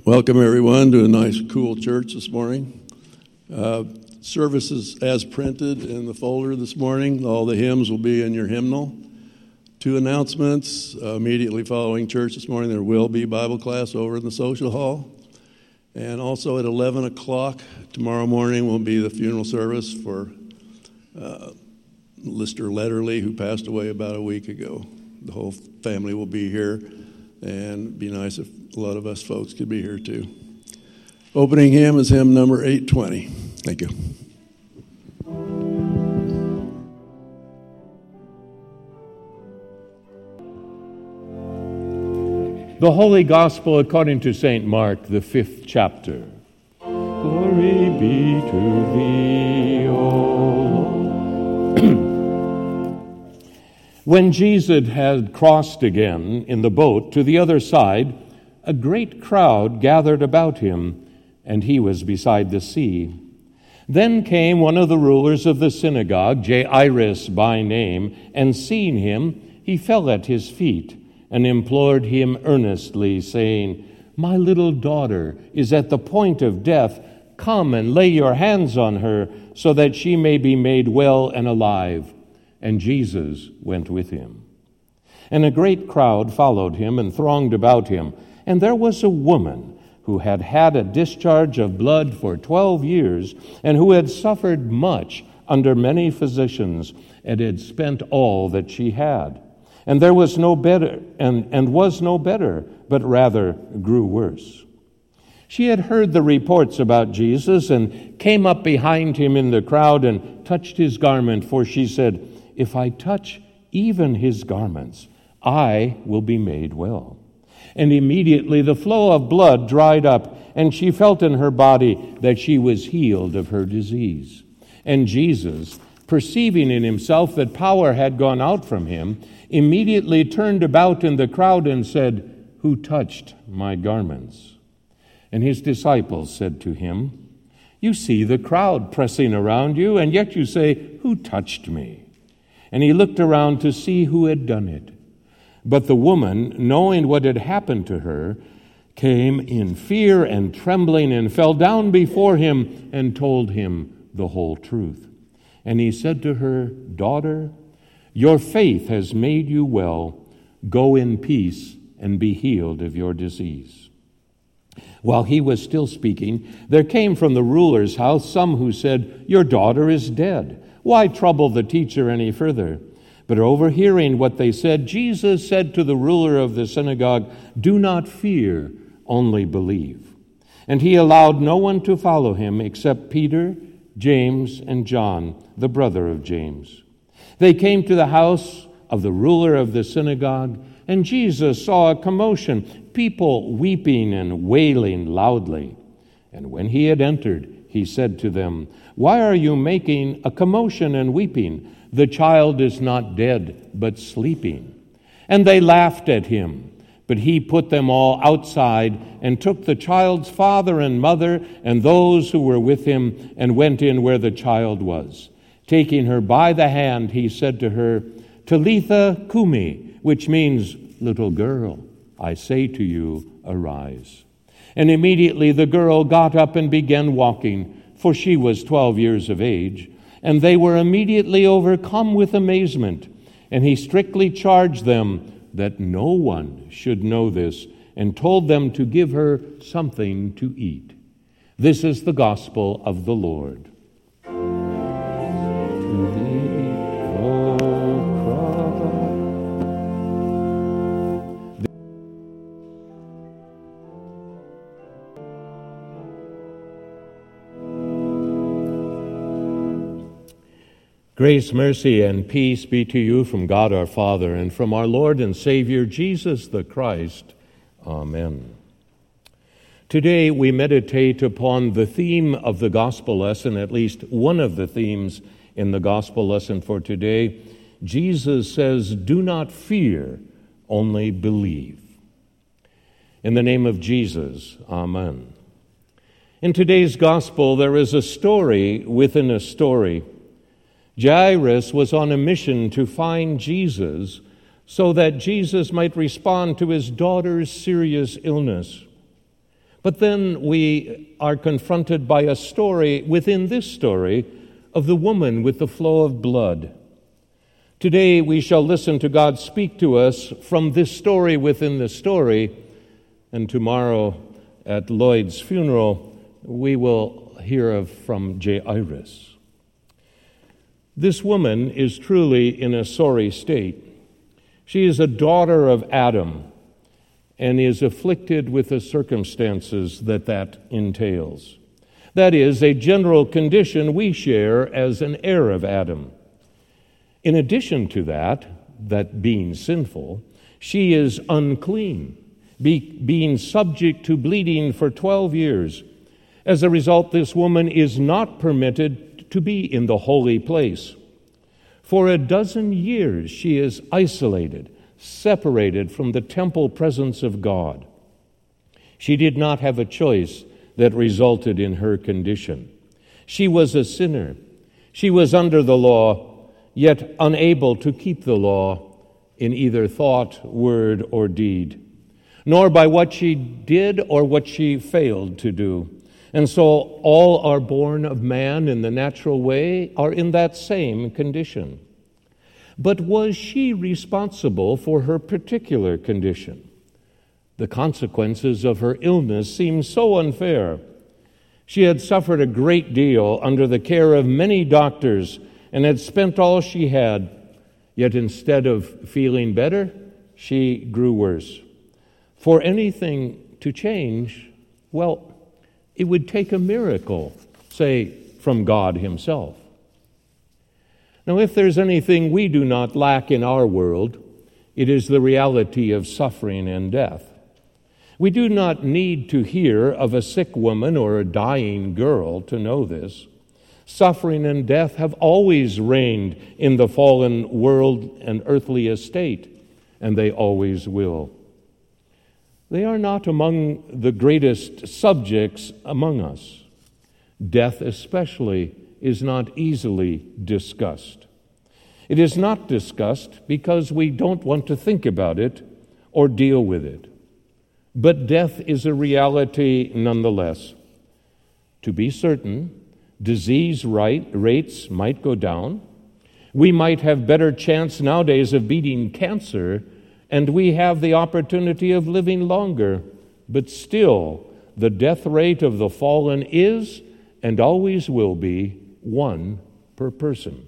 Welcome, everyone, to a nice, cool church this morning. Services as printed in the folder this morning. All the hymns will be in your hymnal. 2 announcements. Immediately following church this morning, there will be Bible class over in the social hall. And also at 11 o'clock tomorrow morning will be the funeral service for Lister Letterly, who passed away about a week ago. The whole family will be here, and it'd be nice if a lot of us folks could be here too. Opening hymn is hymn number 820. Thank you. The Holy Gospel according to St. Mark, the 5th chapter. Glory be to thee, O Lord. When Jesus had crossed again in the boat to the other side, a great crowd gathered about him, and he was beside the sea. Then came one of the rulers of the synagogue, Jairus by name, and seeing him, he fell at his feet and implored him earnestly, saying, "My little daughter is at the point of death. Come and lay your hands on her, so that she may be made well and alive." And Jesus went with him. And a great crowd followed him and thronged about him. And there was a woman who had had a discharge of blood for 12 years, and who had suffered much under many physicians, and had spent all that she had. And there was no better, and was no better, but rather grew worse. She had heard the reports about Jesus, and came up behind him in the crowd, and touched his garment, for she said, "If I touch even his garments, I will be made well." And immediately the flow of blood dried up, and she felt in her body that she was healed of her disease. And Jesus, perceiving in himself that power had gone out from him, immediately turned about in the crowd and said, "Who touched my garments?" And his disciples said to him, "You see the crowd pressing around you, and yet you say, 'Who touched me?'" And he looked around to see who had done it. But the woman, knowing what had happened to her, came in fear and trembling and fell down before him and told him the whole truth. And he said to her, "Daughter, your faith has made you well. Go in peace and be healed of your disease." While he was still speaking, there came from the ruler's house some who said, "Your daughter is dead. Why trouble the teacher any further?" But overhearing what they said, Jesus said to the ruler of the synagogue, "Do not fear, only believe." And he allowed no one to follow him except Peter, James, and John, the brother of James. They came to the house of the ruler of the synagogue, and Jesus saw a commotion, people weeping and wailing loudly. And when he had entered, he said to them, "Why are you making a commotion and weeping? The child is not dead, but sleeping." And they laughed at him. But he put them all outside and took the child's father and mother and those who were with him and went in where the child was. Taking her by the hand, he said to her, "Talitha cumi," which means, "Little girl, I say to you, arise." And immediately the girl got up and began walking, for she was 12 years of age. And they were immediately overcome with amazement. And he strictly charged them that no one should know this, and told them to give her something to eat. This is the gospel of the Lord. Grace, mercy, and peace be to you from God our Father and from our Lord and Savior Jesus the Christ. Amen. Today we meditate upon the theme of the gospel lesson, at least one of the themes in the gospel lesson for today. Jesus says, "Do not fear, only believe." In the name of Jesus, amen. In today's gospel, there is a story within a story. Jairus was on a mission to find Jesus so that Jesus might respond to his daughter's serious illness. But then we are confronted by a story within this story of the woman with the flow of blood. Today we shall listen to God speak to us from this story within the story, and tomorrow at Lloyd's funeral we will hear from Jairus. This woman is truly in a sorry state. She is a daughter of Adam and is afflicted with the circumstances that entails. That is, a general condition we share as an heir of Adam. In addition to that being sinful, she is unclean, being subject to bleeding for 12 years. As a result, this woman is not permitted to be in the holy place. For 12 years she is isolated, separated from the temple presence of God. She did not have a choice that resulted in her condition. She was a sinner. She was under the law, yet unable to keep the law in either thought, word, or deed, nor by what she did or what she failed to do. And so all are born of man in the natural way are in that same condition. But was she responsible for her particular condition? The consequences of her illness seemed so unfair. She had suffered a great deal under the care of many doctors and had spent all she had, yet instead of feeling better, she grew worse. For anything to change, well, it would take a miracle, say, from God Himself. Now, if there's anything we do not lack in our world, it is the reality of suffering and death. We do not need to hear of a sick woman or a dying girl to know this. Suffering and death have always reigned in the fallen world and earthly estate, and they always will. They are not among the greatest subjects among us. Death especially is not easily discussed. It is not discussed because we don't want to think about it or deal with it. But death is a reality nonetheless. To be certain, disease rates might go down. We might have better chance nowadays of beating cancer, and we have the opportunity of living longer. But still, the death rate of the fallen is and always will be 1 per person.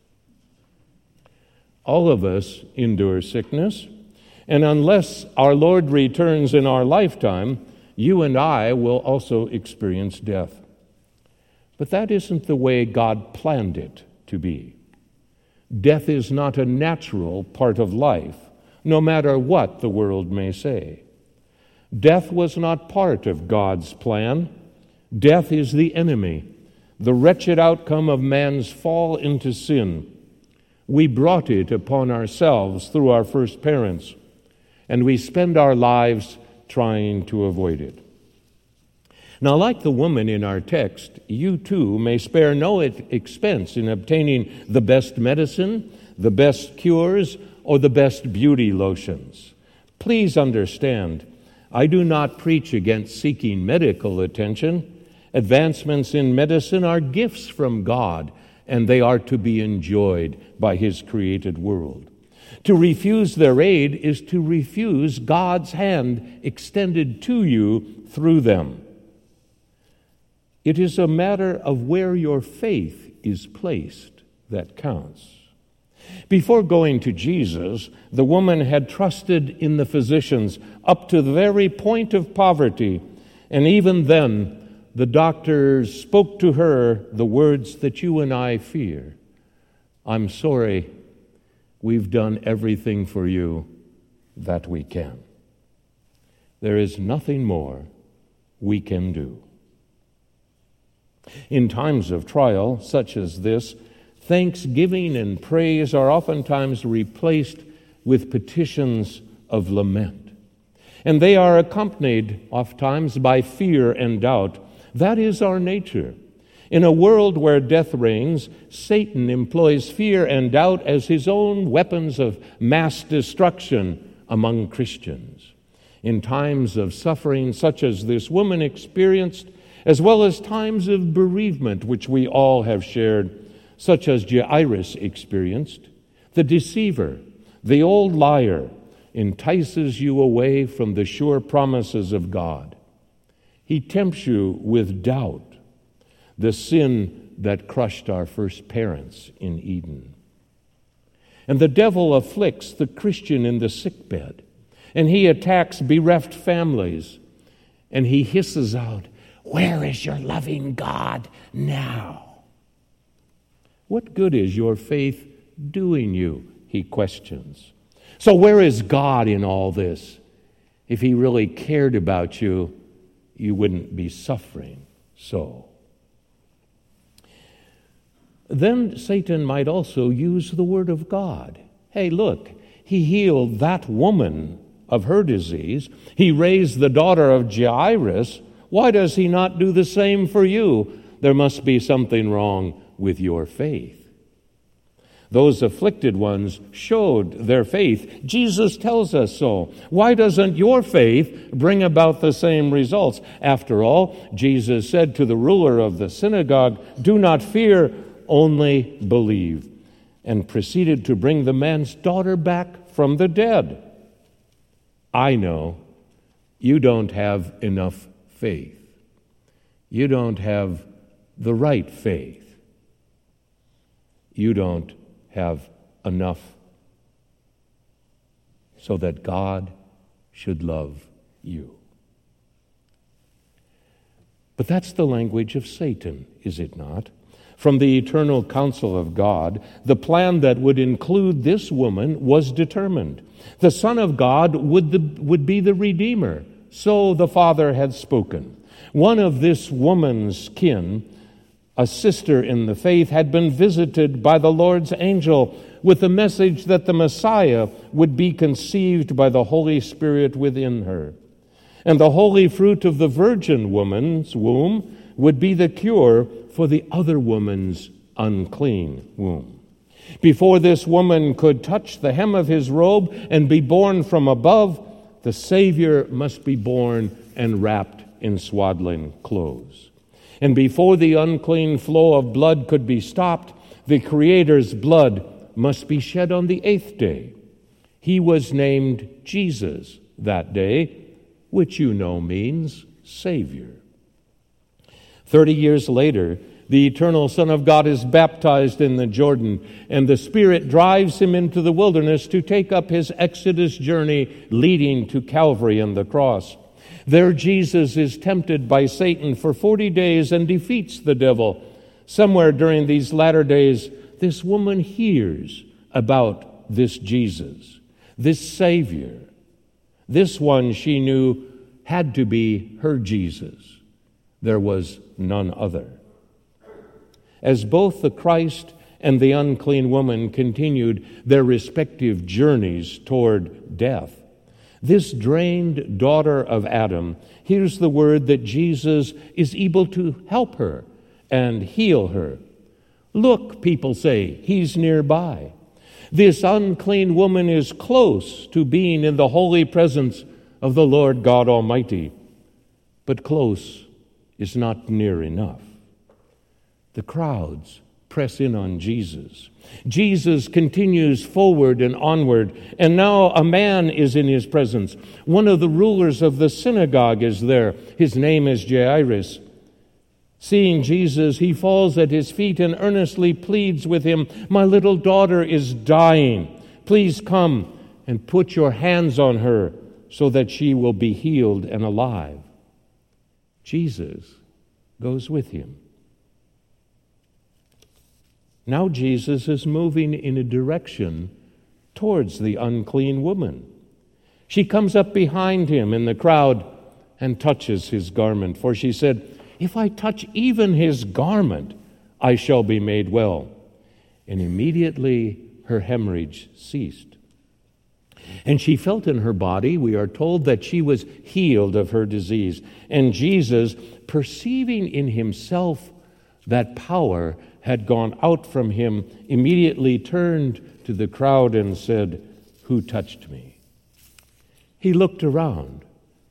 All of us endure sickness, and unless our Lord returns in our lifetime, you and I will also experience death. But that isn't the way God planned it to be. Death is not a natural part of life, no matter what the world may say. Death was not part of God's plan. Death is the enemy, the wretched outcome of man's fall into sin. We brought it upon ourselves through our first parents, and we spend our lives trying to avoid it. Now, like the woman in our text, you too may spare no expense in obtaining the best medicine, the best cures, or the best beauty lotions. Please understand, I do not preach against seeking medical attention. Advancements in medicine are gifts from God, and they are to be enjoyed by His created world. To refuse their aid is to refuse God's hand extended to you through them. It is a matter of where your faith is placed that counts. Before going to Jesus, the woman had trusted in the physicians up to the very point of poverty, and even then, the doctors spoke to her the words that you and I fear. I'm sorry, we've done everything for you that we can. There is nothing more we can do. In times of trial such as this, thanksgiving and praise are oftentimes replaced with petitions of lament. And they are accompanied oftentimes by fear and doubt. That is our nature. In a world where death reigns, Satan employs fear and doubt as his own weapons of mass destruction among Christians. in times of suffering such as this woman experienced, as well as times of bereavement which we all have shared, such as Jairus experienced, the deceiver, the old liar, entices you away from the sure promises of God. He tempts you with doubt, the sin that crushed our first parents in Eden. And the devil afflicts the Christian in the sickbed, and he attacks bereft families, and he hisses out, "Where is your loving God now?" What good is your faith doing you? He questions. So where is God in all this? If he really cared about you, you wouldn't be suffering so. Then Satan might also use the word of God. Hey, look, he healed that woman of her disease. He raised the daughter of Jairus. Why does he not do the same for you? There must be something wrong with your faith. Those afflicted ones showed their faith. Jesus tells us so. Why doesn't your faith bring about the same results? After all, Jesus said to the ruler of the synagogue, "Do not fear, only believe," and proceeded to bring the man's daughter back from the dead. I know you don't have enough faith. You don't have the right faith. You don't have enough so that God should love you. But that's the language of Satan, is it not? From the eternal counsel of God, the plan that would include this woman was determined. The Son of God would be the Redeemer, so the Father had spoken. One of this woman's kin, a sister in the faith, had been visited by the Lord's angel with the message that the Messiah would be conceived by the Holy Spirit within her. And the holy fruit of the virgin woman's womb would be the cure for the other woman's unclean womb. Before this woman could touch the hem of his robe and be born from above, the Savior must be born and wrapped in swaddling clothes. And before the unclean flow of blood could be stopped, the Creator's blood must be shed on the 8th day. He was named Jesus that day, which you know means Savior. 30 years later, the eternal Son of God is baptized in the Jordan, and the Spirit drives him into the wilderness to take up his Exodus journey leading to Calvary and the cross. There Jesus is tempted by Satan for 40 days and defeats the devil. Somewhere during these latter days, this woman hears about this Jesus, this Savior. This one she knew had to be her Jesus. There was none other. As both the Christ and the unclean woman continued their respective journeys toward death, this drained daughter of Adam hears the word that Jesus is able to help her and heal her. Look, people say, he's nearby. This unclean woman is close to being in the holy presence of the Lord God Almighty. But close is not near enough. The crowds press in on Jesus. Jesus continues forward and onward, and now a man is in his presence. One of the rulers of the synagogue is there. His name is Jairus. Seeing Jesus, he falls at his feet and earnestly pleads with him, "My little daughter is dying. Please come and put your hands on her so that she will be healed and alive." Jesus goes with him. Now Jesus is moving in a direction towards the unclean woman. She comes up behind him in the crowd and touches his garment, for she said, "If I touch even his garment, I shall be made well." And immediately her hemorrhage ceased. And she felt in her body, we are told, that she was healed of her disease. And Jesus, perceiving in himself that power had gone out from him, immediately turned to the crowd and said, "Who touched me?" He looked around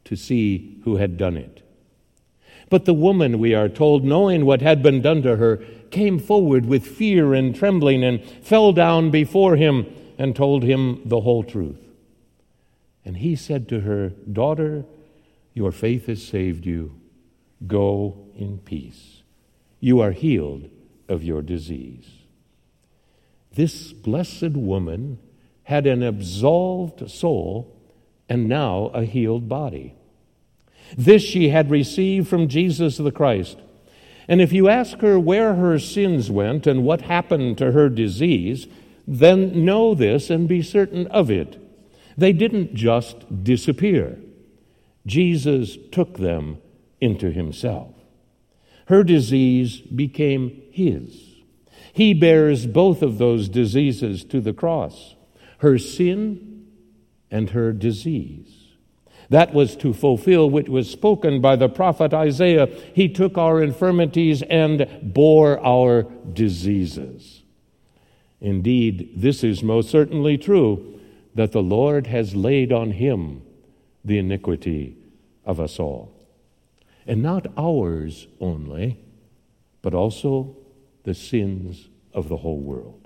to see who had done it. But the woman, we are told, knowing what had been done to her, came forward with fear and trembling and fell down before him and told him the whole truth. And he said to her, "Daughter, your faith has saved you. Go in peace. You are healed of your disease." This blessed woman had an absolved soul and now a healed body. This she had received from Jesus the Christ. And if you ask her where her sins went and what happened to her disease, then know this and be certain of it. They didn't just disappear. Jesus took them into himself. Her disease became his. He bears both of those diseases to the cross, her sin and her disease. That was to fulfill what was spoken by the prophet Isaiah. He took our infirmities and bore our diseases. Indeed, this is most certainly true, that the Lord has laid on him the iniquity of us all. And not ours only, but also the sins of the whole world.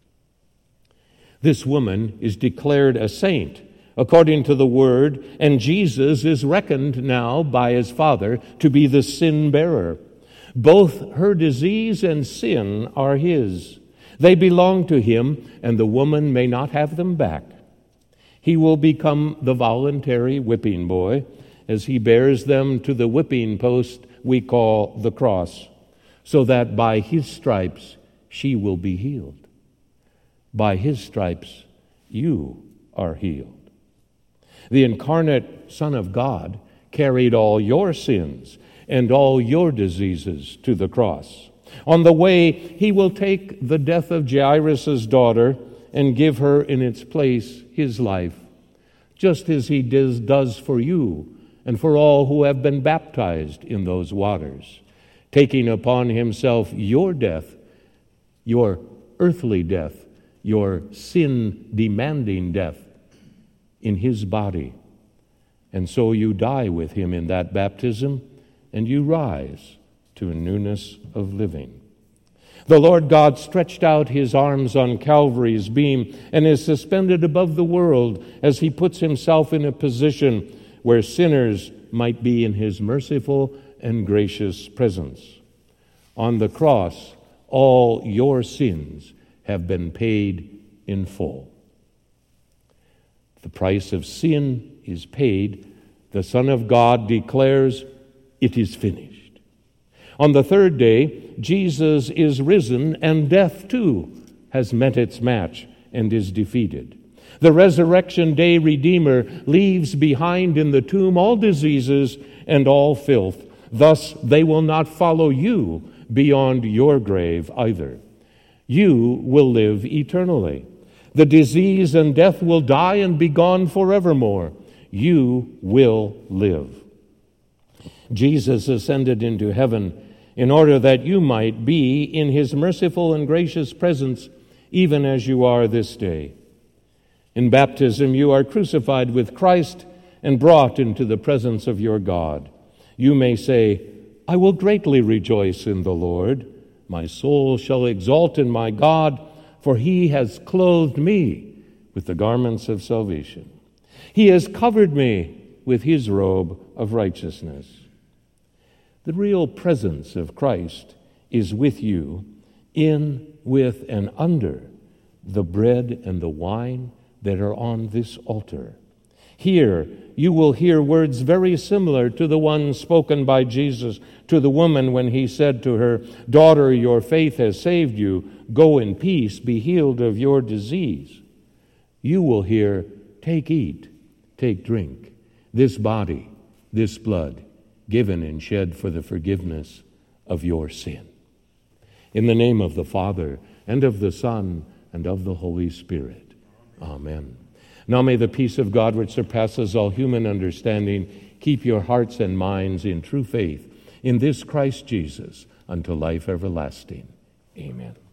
This woman is declared a saint according to the word, and Jesus is reckoned now by his Father to be the sin bearer. Both her disease and sin are his. They belong to him, and the woman may not have them back. He will become the voluntary whipping boy as he bears them to the whipping post we call the cross, so that by his stripes she will be healed. By his stripes you are healed. The incarnate Son of God carried all your sins and all your diseases to the cross. On the way, he will take the death of Jairus' daughter and give her in its place his life, just as he does for you and for all who have been baptized in those waters, taking upon himself your death, your earthly death, your sin-demanding death, in his body. And so you die with him in that baptism, and you rise to a newness of living. The Lord God stretched out his arms on Calvary's beam and is suspended above the world as he puts himself in a position where sinners might be in his merciful and gracious presence. On the cross, all your sins have been paid in full. The price of sin is paid. The Son of God declares, "It is finished." On the third day, Jesus is risen, and death too has met its match and is defeated. The resurrection day Redeemer leaves behind in the tomb all diseases and all filth. Thus they will not follow you beyond your grave either. You will live eternally. The disease and death will die and be gone forevermore. You will live. Jesus ascended into heaven in order that you might be in his merciful and gracious presence, even as you are this day. In baptism, you are crucified with Christ and brought into the presence of your God. You may say, "I will greatly rejoice in the Lord. My soul shall exult in my God, for he has clothed me with the garments of salvation. He has covered me with his robe of righteousness." The real presence of Christ is with you, in, with, and under the bread and the wine that are on this altar. Here, you will hear words very similar to the ones spoken by Jesus to the woman when he said to her, "Daughter, your faith has saved you. Go in peace, be healed of your disease." You will hear, "Take, eat, take, drink. This body, this blood, given and shed for the forgiveness of your sin." In the name of the Father, and of the Son, and of the Holy Spirit. Amen. Now may the peace of God, which surpasses all human understanding, keep your hearts and minds in true faith in this Christ Jesus unto life everlasting. Amen.